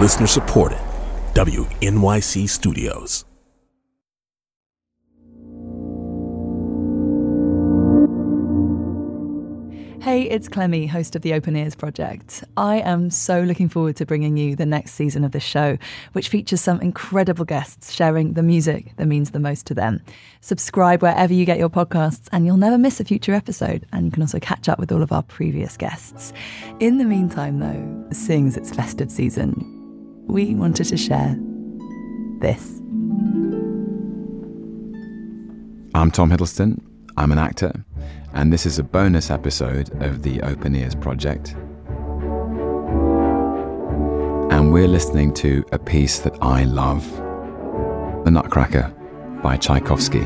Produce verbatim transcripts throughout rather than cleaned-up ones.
Listener supported. W N Y C Studios. Hey, it's Clemmy, host of the Open Ears Project. I am so looking forward to bringing you the next season of the show, which features some incredible guests sharing the music that means the most to them. Subscribe wherever you get your podcasts and you'll never miss a future episode. And you can also catch up with all of our previous guests. In the meantime, though, seeing as it's festive season, we wanted to share this. I'm Tom Hiddleston. I'm an actor. And this is a bonus episode of the Open Ears Project. And we're listening to a piece that I love, The Nutcracker by Tchaikovsky.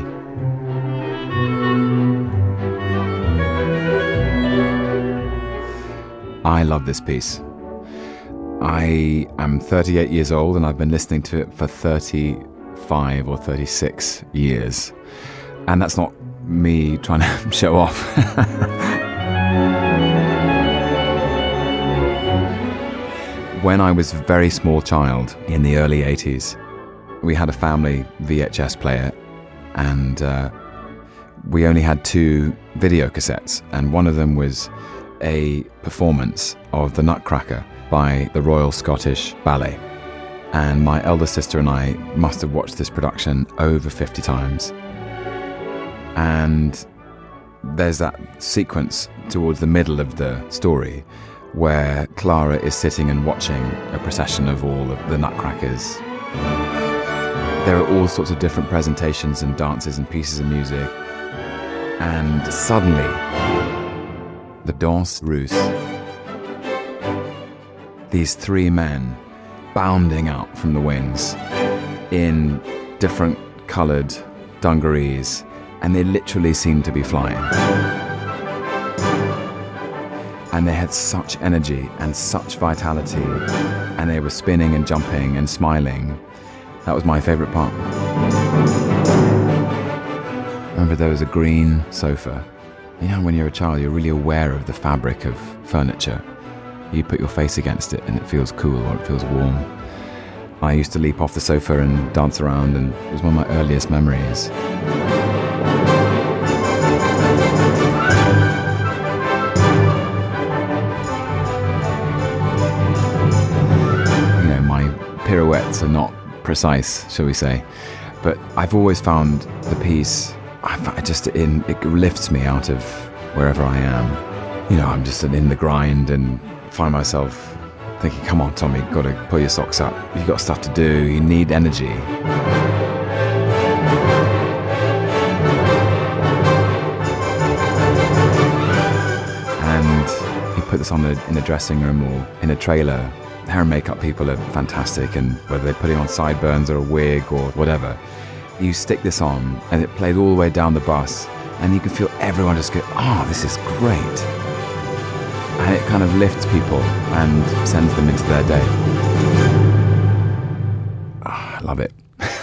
I love this piece. I am thirty-eight years old and I've been listening to it for thirty-five or thirty-six years. And that's not me trying to show off. When I was a very small child in the early eighties, we had a family V H S player and uh, we only had two video cassettes, and one of them was a performance of The Nutcracker by the Royal Scottish Ballet. And my elder sister and I must have watched this production over fifty times. And there's that sequence towards the middle of the story where Clara is sitting and watching a procession of all of the nutcrackers. There are all sorts of different presentations and dances and pieces of music. And suddenly, the Danse Russe, these three men bounding out from the wings in different coloured dungarees, and they literally seemed to be flying. And they had such energy and such vitality, and they were spinning and jumping and smiling. That was my favourite part. I remember there was a green sofa. You know, when you're a child, you're really aware of the fabric of furniture. You put your face against it and it feels cool or it feels warm. I used to leap off the sofa and dance around, and it was one of my earliest memories. Pirouettes are not precise, shall we say, but I've always found the piece, I just in it lifts me out of wherever I am. You know, I'm just in the grind and find myself thinking, come on, Tommy, you've got to pull your socks up. You've got stuff to do. You need energy. And you put this on a, in a dressing room or in a trailer. Hair and makeup people are fantastic, and whether they're putting on sideburns or a wig or whatever, you stick this on and it plays all the way down the bus and you can feel everyone just go, oh, this is great. And it kind of lifts people and sends them into their day. Oh, I love it.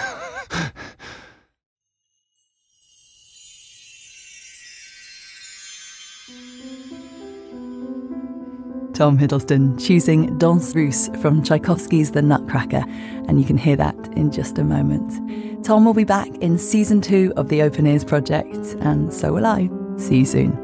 Tom Hiddleston choosing Danse Russe from Tchaikovsky's The Nutcracker, and you can hear that in just a moment. Tom will be back in season two of the Open Ears Project, and so will I. See you soon.